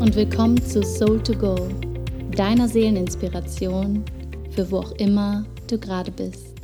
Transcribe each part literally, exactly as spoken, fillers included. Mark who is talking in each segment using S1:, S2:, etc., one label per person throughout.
S1: und willkommen zu Soul to Go, deiner Seeleninspiration für wo auch immer du gerade bist.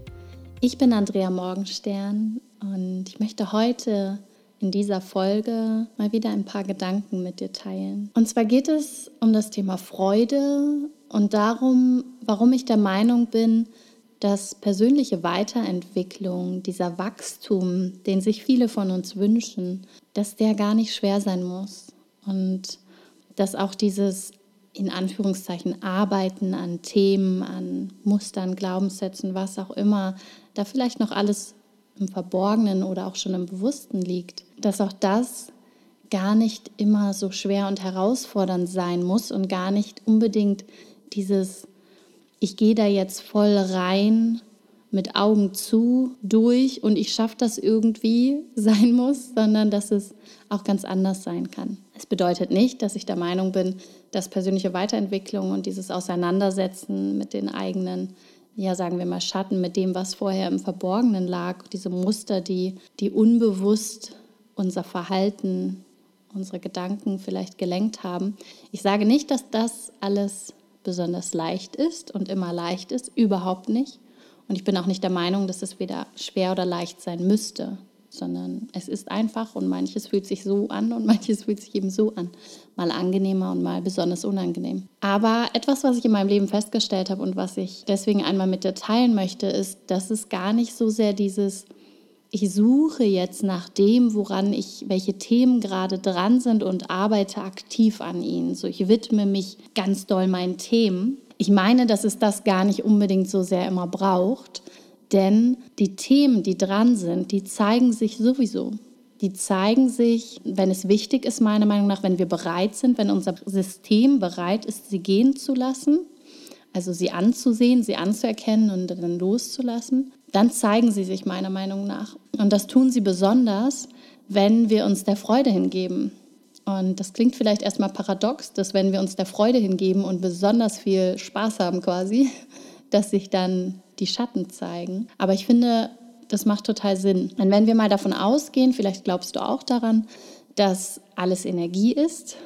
S1: Ich bin Andrea Morgenstern und ich möchte heute in dieser Folge mal wieder ein paar Gedanken mit dir teilen. Und zwar geht es um das Thema Freude und darum, warum ich der Meinung bin, dass persönliche Weiterentwicklung, dieser Wachstum, den sich viele von uns wünschen, dass der gar nicht schwer sein muss. Und dass auch dieses, in Anführungszeichen, Arbeiten an Themen, an Mustern, Glaubenssätzen, was auch immer, da vielleicht noch alles im Verborgenen oder auch schon im Bewussten liegt, dass auch das gar nicht immer so schwer und herausfordernd sein muss und gar nicht unbedingt dieses, ich gehe da jetzt voll rein, mit Augen zu, durch und ich schaffe das irgendwie sein muss, sondern dass es auch ganz anders sein kann. Es bedeutet nicht, dass ich der Meinung bin, dass persönliche Weiterentwicklung und dieses Auseinandersetzen mit den eigenen, ja sagen wir mal Schatten, mit dem, was vorher im Verborgenen lag, diese Muster, die, die unbewusst unser Verhalten, unsere Gedanken vielleicht gelenkt haben. Ich sage nicht, dass das alles besonders leicht ist und immer leicht ist, überhaupt nicht. Und ich bin auch nicht der Meinung, dass es weder schwer oder leicht sein müsste, sondern es ist einfach und manches fühlt sich so an und manches fühlt sich eben so an. Mal angenehmer und mal besonders unangenehm. Aber etwas, was ich in meinem Leben festgestellt habe und was ich deswegen einmal mit dir teilen möchte, ist, dass es gar nicht so sehr dieses, ich suche jetzt nach dem, woran ich, welche Themen gerade dran sind und arbeite aktiv an ihnen. So, ich widme mich ganz doll meinen Themen. Ich meine, dass es das gar nicht unbedingt so sehr immer braucht, denn die Themen, die dran sind, die zeigen sich sowieso. Die zeigen sich, wenn es wichtig ist, meiner Meinung nach, wenn wir bereit sind, wenn unser System bereit ist, sie gehen zu lassen, also sie anzusehen, sie anzuerkennen und dann loszulassen, dann zeigen sie sich meiner Meinung nach. Und das tun sie besonders, wenn wir uns der Freude hingeben. Und das klingt vielleicht erstmal paradox, dass wenn wir uns der Freude hingeben und besonders viel Spaß haben quasi, dass sich dann die Schatten zeigen. Aber ich finde, das macht total Sinn. Und wenn wir mal davon ausgehen, vielleicht glaubst du auch daran, dass alles Energie ist.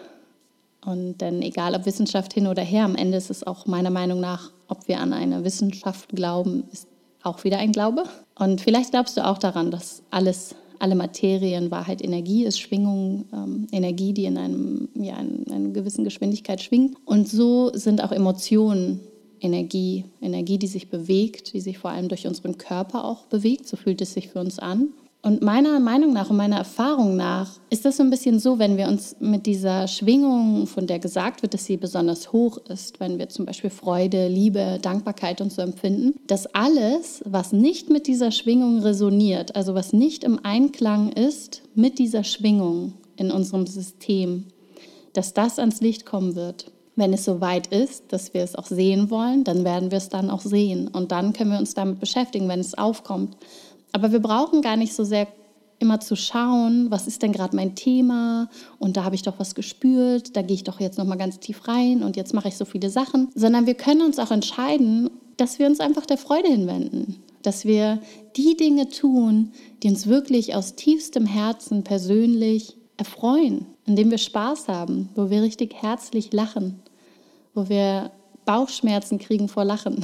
S1: Und dann egal ob Wissenschaft hin oder her, am Ende ist es auch meiner Meinung nach, ob wir an eine Wissenschaft glauben, ist auch wieder ein Glaube. Und vielleicht glaubst du auch daran, dass alles alle Materie in Wahrheit Energie ist, Schwingung, ähm, Energie, die in, einem, ja, in einer gewissen Geschwindigkeit schwingt. Und so sind auch Emotionen Energie, Energie, die sich bewegt, die sich vor allem durch unseren Körper auch bewegt. So fühlt es sich für uns an. Und meiner Meinung nach und meiner Erfahrung nach ist das so ein bisschen so, wenn wir uns mit dieser Schwingung, von der gesagt wird, dass sie besonders hoch ist, wenn wir zum Beispiel Freude, Liebe, Dankbarkeit und so empfinden, dass alles, was nicht mit dieser Schwingung resoniert, also was nicht im Einklang ist mit dieser Schwingung in unserem System, dass das ans Licht kommen wird. Wenn es so weit ist, dass wir es auch sehen wollen, dann werden wir es dann auch sehen. Und dann können wir uns damit beschäftigen, wenn es aufkommt. Aber wir brauchen gar nicht so sehr immer zu schauen, was ist denn gerade mein Thema und da habe ich doch was gespürt, da gehe ich doch jetzt nochmal ganz tief rein und jetzt mache ich so viele Sachen, sondern wir können uns auch entscheiden, dass wir uns einfach der Freude hinwenden, dass wir die Dinge tun, die uns wirklich aus tiefstem Herzen persönlich erfreuen, indem wir Spaß haben, wo wir richtig herzlich lachen, wo wir Bauchschmerzen kriegen vor Lachen.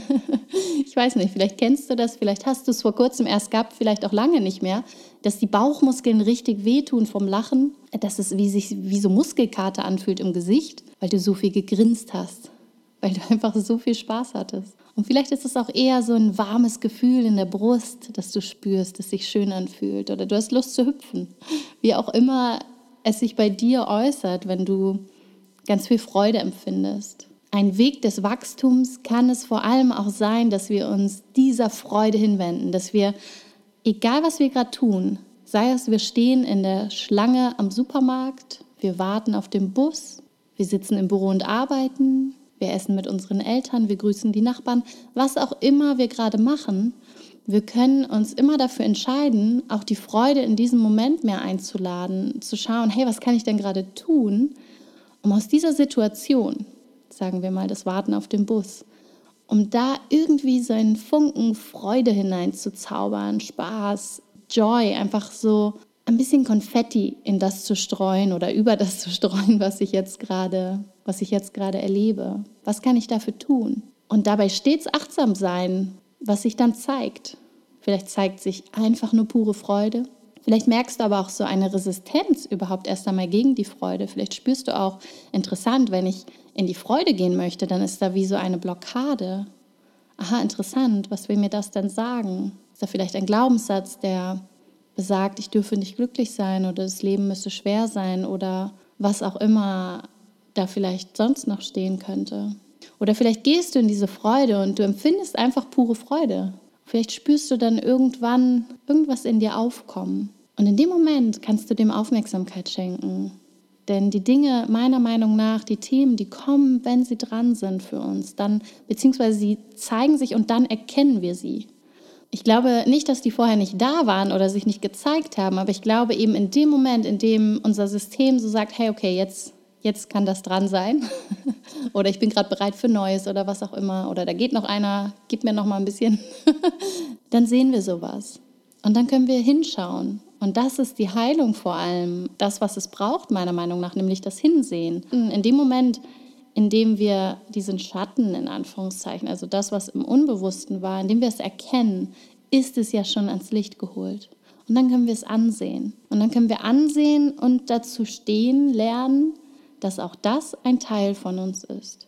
S1: Ich weiß nicht, vielleicht kennst du das, vielleicht hast du es vor kurzem erst gehabt, vielleicht auch lange nicht mehr, dass die Bauchmuskeln richtig wehtun vom Lachen, dass es wie sich wie so Muskelkater anfühlt im Gesicht, weil du so viel gegrinst hast, weil du einfach so viel Spaß hattest. Und vielleicht ist es auch eher so ein warmes Gefühl in der Brust, das du spürst, das sich schön anfühlt oder du hast Lust zu hüpfen. Wie auch immer es sich bei dir äußert, wenn du ganz viel Freude empfindest. Ein Weg des Wachstums kann es vor allem auch sein, dass wir uns dieser Freude hinwenden, dass wir, egal was wir gerade tun, sei es wir stehen in der Schlange am Supermarkt, wir warten auf den Bus, wir sitzen im Büro und arbeiten, wir essen mit unseren Eltern, wir grüßen die Nachbarn, was auch immer wir gerade machen, wir können uns immer dafür entscheiden, auch die Freude in diesem Moment mehr einzuladen, zu schauen, hey, was kann ich denn gerade tun, um aus dieser Situation, sagen wir mal, das Warten auf den Bus, um da irgendwie so einen Funken Freude hineinzuzaubern, Spaß, Joy, einfach so ein bisschen Konfetti in das zu streuen oder über das zu streuen, was ich jetzt gerade, was ich jetzt gerade erlebe. Was kann ich dafür tun? Und dabei stets achtsam sein, was sich dann zeigt. Vielleicht zeigt sich einfach nur pure Freude. Vielleicht merkst du aber auch so eine Resistenz überhaupt erst einmal gegen die Freude. Vielleicht spürst du auch, interessant, wenn ich in die Freude gehen möchte, dann ist da wie so eine Blockade. Aha, interessant, was will mir das denn sagen? Ist da vielleicht ein Glaubenssatz, der besagt, ich dürfe nicht glücklich sein oder das Leben müsste schwer sein oder was auch immer da vielleicht sonst noch stehen könnte. Oder vielleicht gehst du in diese Freude und du empfindest einfach pure Freude. Vielleicht spürst du dann irgendwann irgendwas in dir aufkommen. Und in dem Moment kannst du dem Aufmerksamkeit schenken. Denn die Dinge, meiner Meinung nach, die Themen, die kommen, wenn sie dran sind für uns, dann, beziehungsweise sie zeigen sich und dann erkennen wir sie. Ich glaube nicht, dass die vorher nicht da waren oder sich nicht gezeigt haben, aber ich glaube eben in dem Moment, in dem unser System so sagt, hey, okay, jetzt, jetzt kann das dran sein oder ich bin gerade bereit für Neues oder was auch immer oder da geht noch einer, gib mir noch mal ein bisschen, dann sehen wir sowas und dann können wir hinschauen. Und das ist die Heilung vor allem, das, was es braucht, meiner Meinung nach, nämlich das Hinsehen. In dem Moment, in dem wir diesen Schatten, in Anführungszeichen, also das, was im Unbewussten war, in dem wir es erkennen, ist es ja schon ans Licht geholt. Und dann können wir es ansehen. Und dann können wir ansehen und dazu stehen lernen, dass auch das ein Teil von uns ist.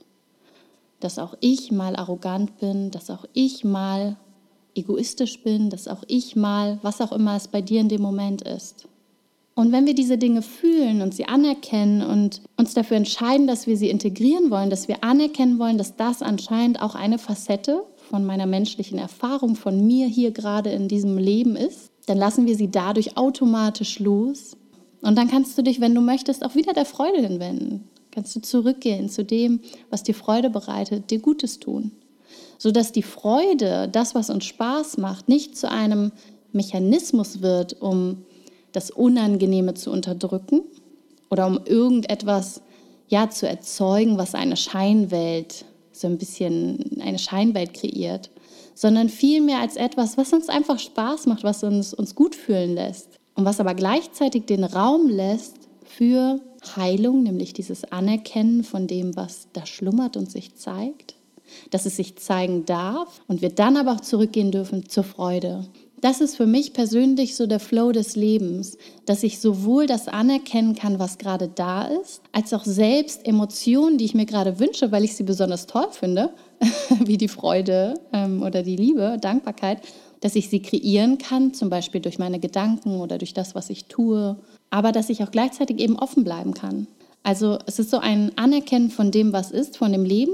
S1: Dass auch ich mal arrogant bin, dass auch ich mal egoistisch bin, dass auch ich mal, was auch immer es bei dir in dem Moment ist. Und wenn wir diese Dinge fühlen und sie anerkennen und uns dafür entscheiden, dass wir sie integrieren wollen, dass wir anerkennen wollen, dass das anscheinend auch eine Facette von meiner menschlichen Erfahrung, von mir hier gerade in diesem Leben ist, dann lassen wir sie dadurch automatisch los. Und dann kannst du dich, wenn du möchtest, auch wieder der Freude hinwenden. Kannst du zurückgehen zu dem, was dir Freude bereitet, dir Gutes tun. Sodass die Freude, das, was uns Spaß macht, nicht zu einem Mechanismus wird, um das Unangenehme zu unterdrücken oder um irgendetwas ja, zu erzeugen, was eine Scheinwelt, so ein bisschen eine Scheinwelt kreiert, sondern vielmehr als etwas, was uns einfach Spaß macht, was uns, uns gut fühlen lässt und was aber gleichzeitig den Raum lässt für Heilung, nämlich dieses Anerkennen von dem, was da schlummert und sich zeigt, dass es sich zeigen darf und wir dann aber auch zurückgehen dürfen zur Freude. Das ist für mich persönlich so der Flow des Lebens, dass ich sowohl das anerkennen kann, was gerade da ist, als auch selbst Emotionen, die ich mir gerade wünsche, weil ich sie besonders toll finde, wie die Freude ähm, oder die Liebe, Dankbarkeit, dass ich sie kreieren kann, zum Beispiel durch meine Gedanken oder durch das, was ich tue, aber dass ich auch gleichzeitig eben offen bleiben kann. Also es ist so ein Anerkennen von dem, was ist, von dem Leben,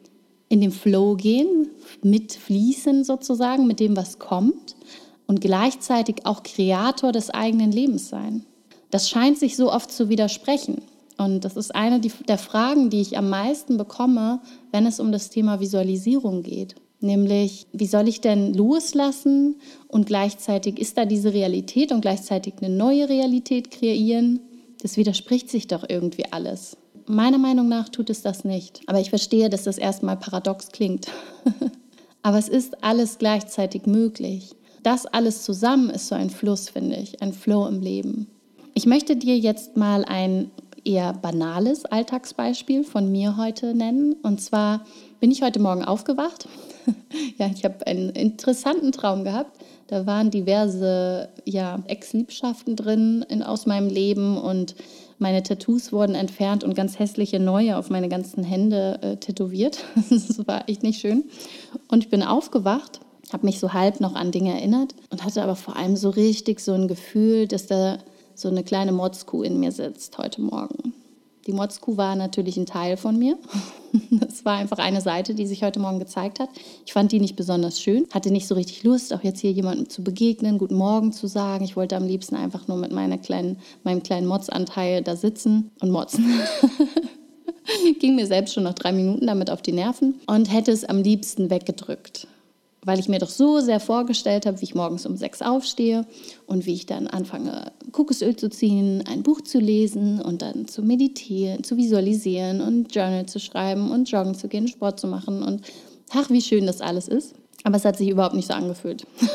S1: in den Flow gehen, mitfließen sozusagen, mit dem, was kommt und gleichzeitig auch Kreator des eigenen Lebens sein. Das scheint sich so oft zu widersprechen. Und das ist eine der Fragen, die ich am meisten bekomme, wenn es um das Thema Visualisierung geht. Nämlich, wie soll ich denn loslassen und gleichzeitig ist da diese Realität und gleichzeitig eine neue Realität kreieren? Das widerspricht sich doch irgendwie alles. Meiner Meinung nach tut es das nicht. Aber ich verstehe, dass das erstmal paradox klingt. Aber es ist alles gleichzeitig möglich. Das alles zusammen ist so ein Fluss, finde ich, ein Flow im Leben. Ich möchte dir jetzt mal ein eher banales Alltagsbeispiel von mir heute nennen. Und zwar bin ich heute Morgen aufgewacht. Ja, ich habe einen interessanten Traum gehabt. Da waren diverse ja, Ex-Liebschaften drin in, aus meinem Leben und meine Tattoos wurden entfernt und ganz hässliche neue auf meine ganzen Hände äh, tätowiert. Das war echt nicht schön. Und ich bin aufgewacht, habe mich so halb noch an Dinge erinnert und hatte aber vor allem so richtig so ein Gefühl, dass da so eine kleine Motzkuh in mir sitzt heute Morgen. Die Motzkuh war natürlich ein Teil von mir. Das war einfach eine Seite, die sich heute Morgen gezeigt hat. Ich fand die nicht besonders schön, hatte nicht so richtig Lust, auch jetzt hier jemandem zu begegnen, guten Morgen zu sagen. Ich wollte am liebsten einfach nur mit meiner kleinen, meinem kleinen Motzanteil da sitzen und motzen. Ging mir selbst schon nach drei Minuten damit auf die Nerven und hätte es am liebsten weggedrückt. Weil ich mir doch so sehr vorgestellt habe, wie ich morgens um sechs aufstehe und wie ich dann anfange, Kokosöl zu ziehen, ein Buch zu lesen und dann zu meditieren, zu visualisieren und Journal zu schreiben und joggen zu gehen, Sport zu machen und ach, wie schön das alles ist. Aber es hat sich überhaupt nicht so angefühlt.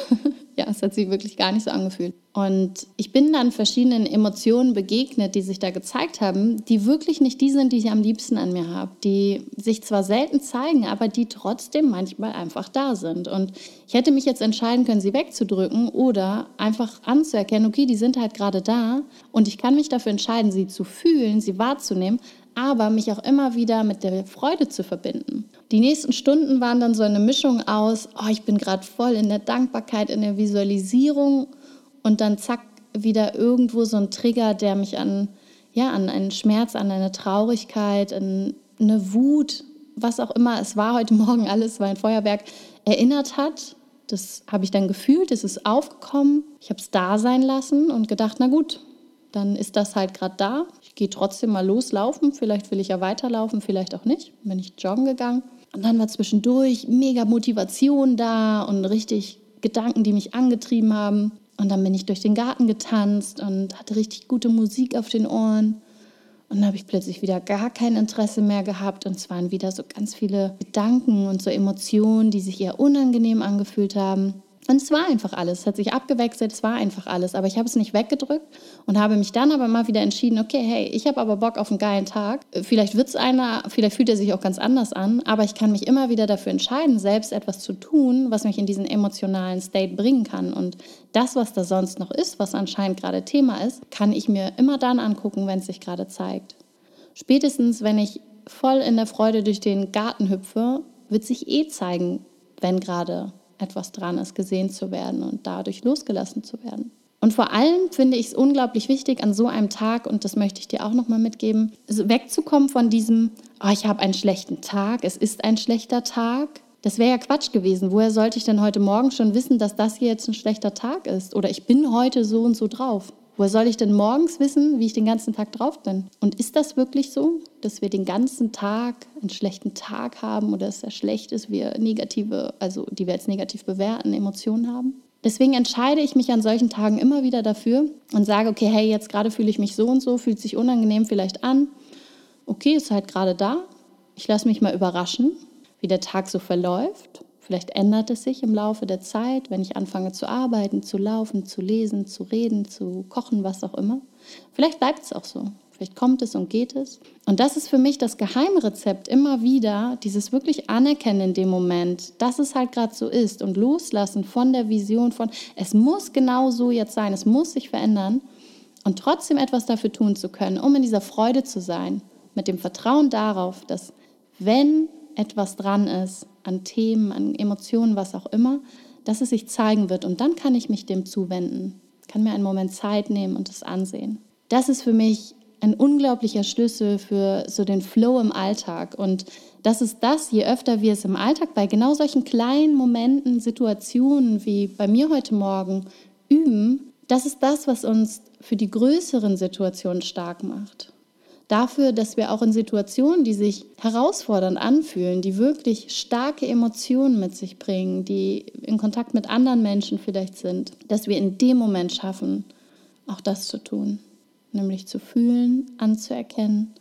S1: Ja, es hat sich wirklich gar nicht so angefühlt. Und ich bin dann verschiedenen Emotionen begegnet, die sich da gezeigt haben, die wirklich nicht die sind, die ich am liebsten an mir habe. Die sich zwar selten zeigen, aber die trotzdem manchmal einfach da sind. Und ich hätte mich jetzt entscheiden können, sie wegzudrücken oder einfach anzuerkennen, okay, die sind halt gerade da und ich kann mich dafür entscheiden, sie zu fühlen, sie wahrzunehmen, aber mich auch immer wieder mit der Freude zu verbinden. Die nächsten Stunden waren dann so eine Mischung aus, oh, ich bin gerade voll in der Dankbarkeit, in der Visualisierung und dann zack, wieder irgendwo so ein Trigger, der mich an, ja, an einen Schmerz, an eine Traurigkeit, an eine Wut, was auch immer es war heute Morgen, alles war ein Feuerwerk, erinnert hat. Das habe ich dann gefühlt, es ist aufgekommen, ich habe es da sein lassen und gedacht, na gut, dann ist das halt gerade da. Ich gehe trotzdem mal loslaufen, vielleicht will ich ja weiterlaufen, vielleicht auch nicht. Bin ich joggen gegangen. Und dann war zwischendurch mega Motivation da und richtig Gedanken, die mich angetrieben haben. Und dann bin ich durch den Garten getanzt und hatte richtig gute Musik auf den Ohren. Und dann habe ich plötzlich wieder gar kein Interesse mehr gehabt. Und es waren wieder so ganz viele Gedanken und so Emotionen, die sich eher unangenehm angefühlt haben. Und es war einfach alles, es hat sich abgewechselt, es war einfach alles. Aber ich habe es nicht weggedrückt und habe mich dann aber mal wieder entschieden, okay, hey, ich habe aber Bock auf einen geilen Tag. Vielleicht wird es einer, vielleicht fühlt er sich auch ganz anders an, aber ich kann mich immer wieder dafür entscheiden, selbst etwas zu tun, was mich in diesen emotionalen State bringen kann. Und das, was da sonst noch ist, was anscheinend gerade Thema ist, kann ich mir immer dann angucken, wenn es sich gerade zeigt. Spätestens, wenn ich voll in der Freude durch den Garten hüpfe, wird sich eh zeigen, wenn gerade etwas dran ist, gesehen zu werden und dadurch losgelassen zu werden. Und vor allem finde ich es unglaublich wichtig, an so einem Tag, und das möchte ich dir auch nochmal mitgeben, wegzukommen von diesem, oh, ich habe einen schlechten Tag, es ist ein schlechter Tag. Das wäre ja Quatsch gewesen. Woher sollte ich denn heute Morgen schon wissen, dass das hier jetzt ein schlechter Tag ist? Oder ich bin heute so und so drauf. Woher soll ich denn morgens wissen, wie ich den ganzen Tag drauf bin? Und ist das wirklich so, dass wir den ganzen Tag einen schlechten Tag haben oder dass er schlecht ist, wir negative, also die wir als negativ bewerten, Emotionen haben? Deswegen entscheide ich mich an solchen Tagen immer wieder dafür und sage, okay, hey, jetzt gerade fühle ich mich so und so, fühlt sich unangenehm vielleicht an. Okay, ist halt gerade da. Ich lasse mich mal überraschen, wie der Tag so verläuft. Vielleicht ändert es sich im Laufe der Zeit, wenn ich anfange zu arbeiten, zu laufen, zu lesen, zu reden, zu kochen, was auch immer. Vielleicht bleibt es auch so. Vielleicht kommt es und geht es. Und das ist für mich das Geheimrezept immer wieder, dieses wirklich Anerkennen in dem Moment, dass es halt gerade so ist und loslassen von der Vision von, es muss genau so jetzt sein, es muss sich verändern und trotzdem etwas dafür tun zu können, um in dieser Freude zu sein, mit dem Vertrauen darauf, dass wenn etwas dran ist, an Themen, an Emotionen, was auch immer, dass es sich zeigen wird. Und dann kann ich mich dem zuwenden, kann mir einen Moment Zeit nehmen und es ansehen. Das ist für mich ein unglaublicher Schlüssel für so den Flow im Alltag. Und das ist das, je öfter wir es im Alltag bei genau solchen kleinen Momenten, Situationen wie bei mir heute Morgen üben, das ist das, was uns für die größeren Situationen stark macht. Dafür, dass wir auch in Situationen, die sich herausfordernd anfühlen, die wirklich starke Emotionen mit sich bringen, die in Kontakt mit anderen Menschen vielleicht sind, dass wir in dem Moment schaffen, auch das zu tun. Nämlich zu fühlen, anzuerkennen,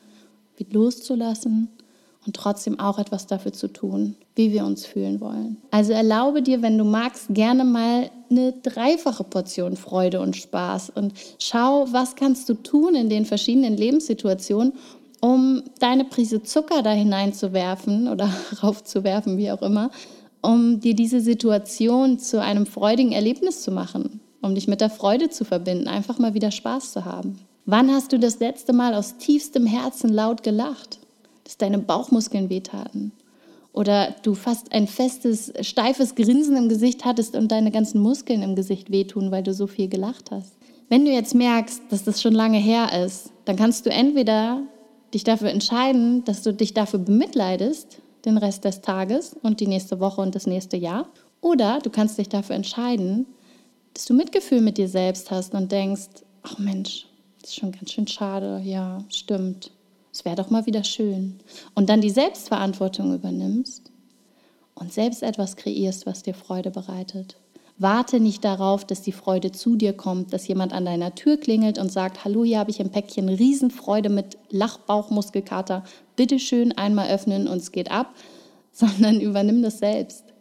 S1: loszulassen und trotzdem auch etwas dafür zu tun, wie wir uns fühlen wollen. Also erlaube dir, wenn du magst, gerne mal eine dreifache Portion Freude und Spaß und schau, was kannst du tun in den verschiedenen Lebenssituationen, um deine Prise Zucker da hineinzuwerfen oder raufzuwerfen, wie auch immer, um dir diese Situation zu einem freudigen Erlebnis zu machen, um dich mit der Freude zu verbinden, einfach mal wieder Spaß zu haben. Wann hast du das letzte Mal aus tiefstem Herzen laut gelacht, dass deine Bauchmuskeln wehtaten? Oder du fast ein festes, steifes Grinsen im Gesicht hattest und deine ganzen Muskeln im Gesicht wehtun, weil du so viel gelacht hast. Wenn du jetzt merkst, dass das schon lange her ist, dann kannst du entweder dich dafür entscheiden, dass du dich dafür bemitleidest, den Rest des Tages und die nächste Woche und das nächste Jahr. Oder du kannst dich dafür entscheiden, dass du Mitgefühl mit dir selbst hast und denkst, ach Mensch, das ist schon ganz schön schade, ja, stimmt. Es wäre doch mal wieder schön. Und dann die Selbstverantwortung übernimmst und selbst etwas kreierst, was dir Freude bereitet. Warte nicht darauf, dass die Freude zu dir kommt, dass jemand an deiner Tür klingelt und sagt, hallo, hier habe ich ein Päckchen Riesenfreude mit Lachbauchmuskelkater. Bitte schön einmal öffnen und es geht ab, sondern übernimm das selbst.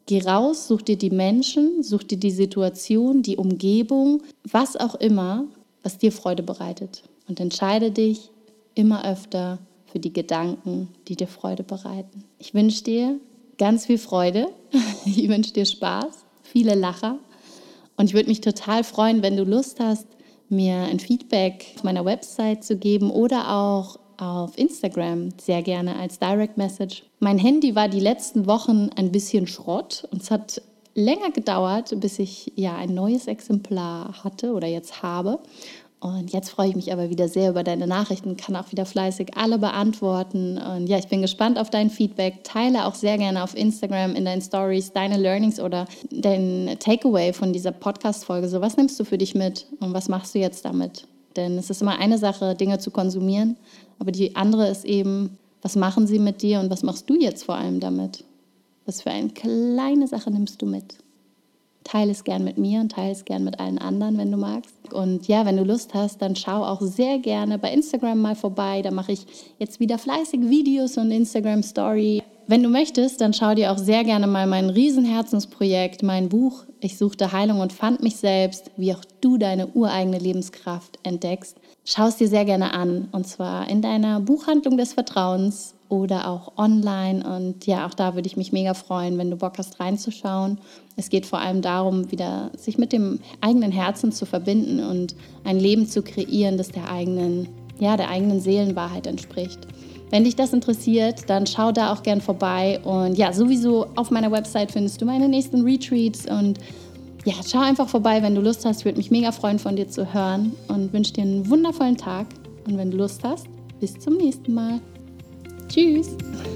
S1: Geh raus, such dir die Menschen, such dir die Situation, die Umgebung, was auch immer, was dir Freude bereitet. Und entscheide dich immer öfter für die Gedanken, die dir Freude bereiten. Ich wünsche dir ganz viel Freude. Ich wünsche dir Spaß, viele Lacher. Und ich würde mich total freuen, wenn du Lust hast, mir ein Feedback auf meiner Website zu geben oder auch auf Instagram, sehr gerne als Direct Message. Mein Handy war die letzten Wochen ein bisschen Schrott und es hat länger gedauert, bis ich ja ein neues Exemplar hatte oder jetzt habe. Und jetzt freue ich mich aber wieder sehr über deine Nachrichten, kann auch wieder fleißig alle beantworten. Und ja, ich bin gespannt auf dein Feedback. Teile auch sehr gerne auf Instagram in deinen Stories deine Learnings oder dein Takeaway von dieser Podcast-Folge. So, was nimmst du für dich mit und was machst du jetzt damit? Denn es ist immer eine Sache, Dinge zu konsumieren, aber die andere ist eben, was machen sie mit dir und was machst du jetzt vor allem damit? Was für eine kleine Sache nimmst du mit? Teile es gern mit mir und teile es gern mit allen anderen, wenn du magst. Und ja, wenn du Lust hast, dann schau auch sehr gerne bei Instagram mal vorbei. Da mache ich jetzt wieder fleißig Videos und Instagram-Story. Wenn du möchtest, dann schau dir auch sehr gerne mal mein Riesenherzensprojekt, mein Buch Ich suchte Heilung und fand mich selbst, wie auch du deine ureigene Lebenskraft entdeckst. Schau es dir sehr gerne an, und zwar in deiner Buchhandlung des Vertrauens oder auch online. Und ja, auch da würde ich mich mega freuen, wenn du Bock hast, reinzuschauen. Es geht vor allem darum, wieder sich mit dem eigenen Herzen zu verbinden und ein Leben zu kreieren, das der eigenen, ja, der eigenen Seelenwahrheit entspricht. Wenn dich das interessiert, dann schau da auch gern vorbei. Und ja, sowieso auf meiner Website findest du meine nächsten Retreats. Und ja, schau einfach vorbei, wenn du Lust hast. Ich würde mich mega freuen, von dir zu hören und wünsche dir einen wundervollen Tag. Und wenn du Lust hast, bis zum nächsten Mal. Tschüss!